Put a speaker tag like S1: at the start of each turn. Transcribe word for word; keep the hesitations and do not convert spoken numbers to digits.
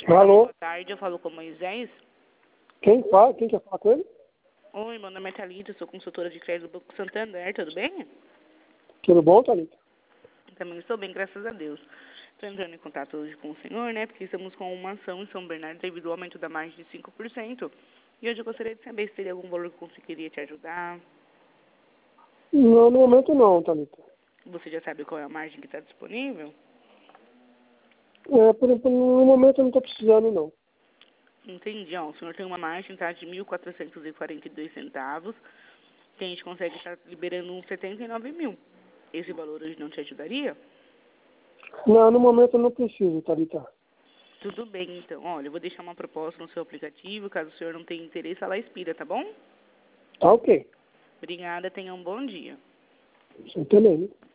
S1: Alô?
S2: Boa tarde, eu falo com o Moisés.
S1: Quem fala? Quem quer falar com ele?
S2: Oi, meu nome é Thalita, sou consultora de crédito do Banco Santander, tudo bem?
S1: Tudo bom, Thalita?
S2: Também estou bem, graças a Deus. Estou entrando em contato hoje com o senhor, né, porque estamos com uma ação em São Bernardo devido ao aumento da margem de cinco por cento. E hoje eu gostaria de saber se teria algum valor que eu conseguiria te ajudar.
S1: Não, no momento não, Thalita.
S2: Você já sabe qual é a margem que está disponível?
S1: É, por, por, no momento eu não estou precisando, não.
S2: Entendi, ó, o senhor tem uma margem, tá, de mil quatrocentos e quarenta e dois centavos, que a gente consegue estar liberando uns setenta e nove mil. Esse valor hoje não te ajudaria?
S1: Não, no momento eu não preciso, Thalita.
S2: Tudo bem, então. Olha, eu vou deixar uma proposta no seu aplicativo. Caso o senhor não tenha interesse, ela expira, tá bom?
S1: Tá ok.
S2: Obrigada, tenha um bom dia.
S1: Você também, né?